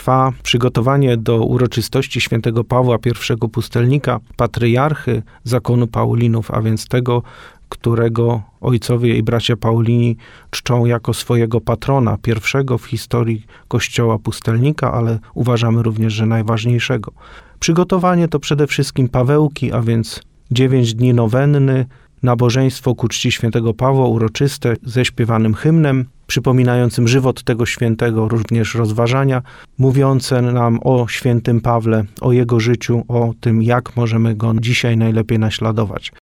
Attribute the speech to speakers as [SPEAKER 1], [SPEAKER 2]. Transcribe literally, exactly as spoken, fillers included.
[SPEAKER 1] trwa przygotowanie do uroczystości świętego Pawła, pierwszego pustelnika, patryarchy zakonu Paulinów, a więc tego, którego ojcowie i bracia Paulini czczą jako swojego patrona, pierwszego w historii Kościoła pustelnika, ale uważamy również, że najważniejszego. Przygotowanie to przede wszystkim Pawełki, a więc dziewięć dni nowenny, nabożeństwo ku czci świętego Pawła, uroczyste, ze śpiewanym hymnem, przypominającym żywot tego świętego, również rozważania, mówiące nam o świętym Pawle, o jego życiu, o tym, jak możemy go dzisiaj najlepiej naśladować.